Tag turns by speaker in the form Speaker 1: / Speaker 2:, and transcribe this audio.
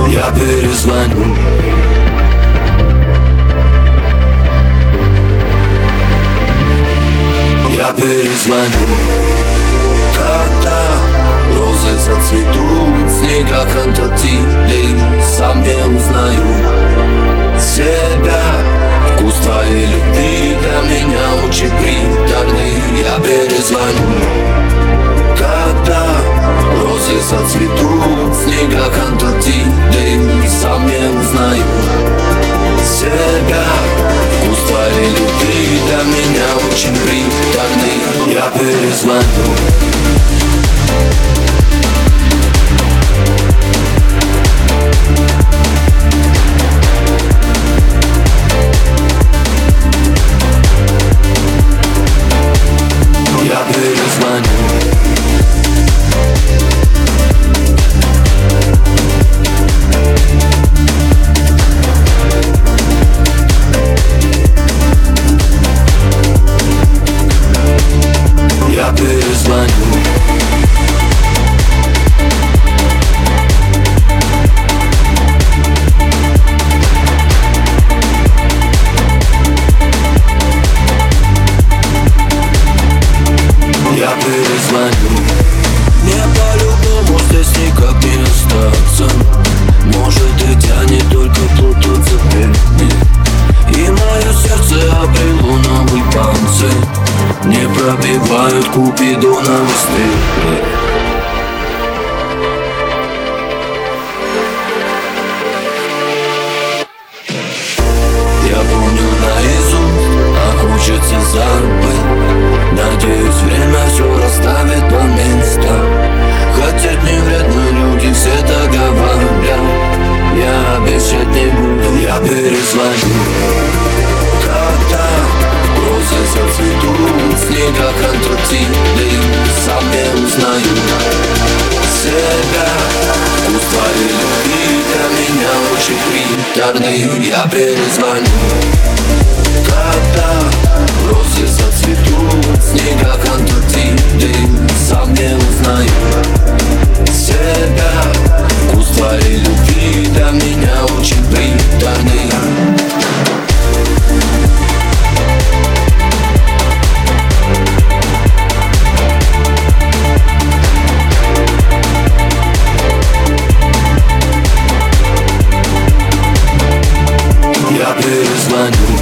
Speaker 1: Я перезвоню. Я перезвоню. Когда розы зацветут, в снегах Антарктиды, сам не узнаю себя. Вкус твоей любви для меня очень приторный. Я перезвоню. Когда розы зацветут, в снегах Антарктиды, сам не узнаю себя. Вкус твоей любви для меня очень приторный. Я перезвоню. Я перезвоню. Я перезвоню. Я перезвоню. Мне по-любому здесь никак не остаться. Может и тянет только плутать за пельми. И мое сердце обрело новый панцирь. Не пробивают купидоновы стрелы. Я помню наизусть, а хочется забыть. Надеюсь, время все расставит по местам. Хотеть не вредно, люди все так говорят. Я обещать не буду. Я перезвоню. Когда розы зацветут, в снегах Антарктиды, сам не узнаю себя. Вкус твоей любви для меня очень приторный. Я перезвоню. Когда розы зацветут, в снегах Антарктиды, сам не узнаю себя. Вкус твоей любви для меня очень приторный. Я перезвоню.